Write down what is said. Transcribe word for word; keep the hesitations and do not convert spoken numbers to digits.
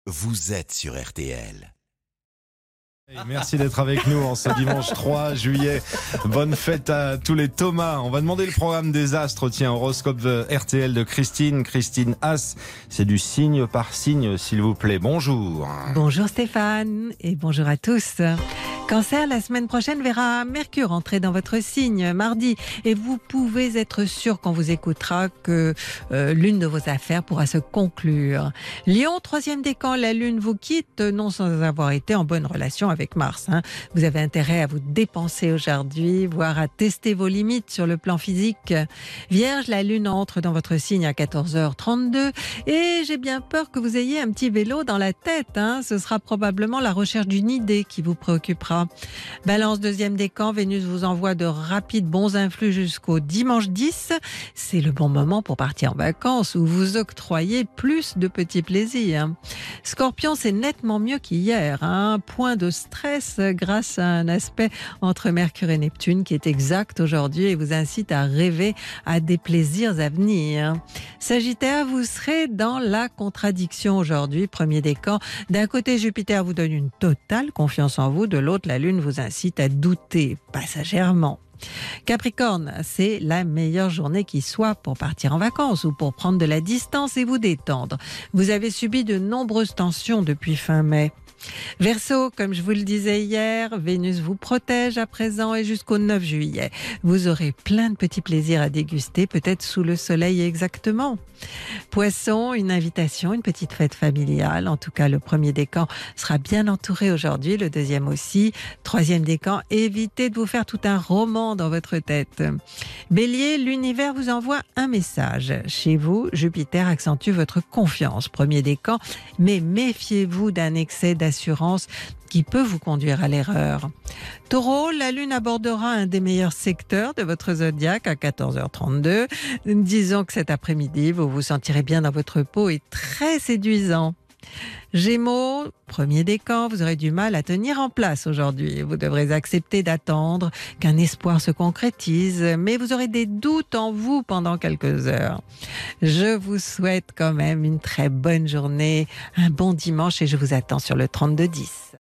vous êtes sur R T L. Et merci d'être avec nous en ce dimanche trois juillet. Bonne fête à tous les Thomas. On va demander le programme des astres. Tiens, horoscope de R T L de Christine. Christine As, c'est du signe par signe, s'il vous plaît. Bonjour. Bonjour Stéphane et bonjour à tous. Cancer, la semaine prochaine verra Mercure entrer dans votre signe mardi et vous pouvez être sûr qu'on vous écoutera que euh, l'une de vos affaires pourra se conclure. Lion, troisième décan, la lune vous quitte, non sans avoir été en bonne relation avec Mars. Hein. Vous avez intérêt à vous dépenser aujourd'hui, voire à tester vos limites sur le plan physique. Vierge, la lune entre dans votre signe à quatorze heures trente-deux et j'ai bien peur que vous ayez un petit vélo dans la tête. Hein. Ce sera probablement la recherche d'une idée qui vous préoccupera. Balance, deuxième décan, Vénus vous envoie de rapides bons influx jusqu'au dimanche dix. C'est le bon moment pour partir en vacances ou vous octroyer plus de petits plaisirs. Scorpion, c'est nettement mieux qu'hier. Un point de stress grâce à un aspect entre Mercure et Neptune qui est exact aujourd'hui et vous incite à rêver à des plaisirs à venir. Sagittaire, vous serez dans la contradiction aujourd'hui. Premier décan, d'un côté Jupiter vous donne une totale confiance en vous, de l'autre la Lune vous incite à douter passagèrement. Capricorne, c'est la meilleure journée qui soit pour partir en vacances ou pour prendre de la distance et vous détendre. Vous avez subi de nombreuses tensions depuis fin mai. Verseau, comme je vous le disais hier, Vénus vous protège à présent et jusqu'au neuf juillet. Vous aurez plein de petits plaisirs à déguster, peut-être sous le soleil exactement. Poisson, une invitation, une petite fête familiale. En tout cas, le premier décan sera bien entouré aujourd'hui, le deuxième aussi. Troisième décan, évitez de vous faire tout un roman dans votre tête. Bélier, l'univers vous envoie un message. Chez vous, Jupiter accentue votre confiance. Premier décan, mais méfiez-vous d'un excès d'assurance qui peut vous conduire à l'erreur. Taureau, la Lune abordera un des meilleurs secteurs de votre zodiaque à quatorze heures trente-deux. Disons que cet après-midi, vous vous sentirez bien dans votre peau et très séduisant. Gémeaux, premier décan, vous aurez du mal à tenir en place aujourd'hui. Vous devrez accepter d'attendre qu'un espoir se concrétise, mais vous aurez des doutes en vous pendant quelques heures. Je vous souhaite quand même une très bonne journée, un bon dimanche et je vous attends sur le trente-deux dix.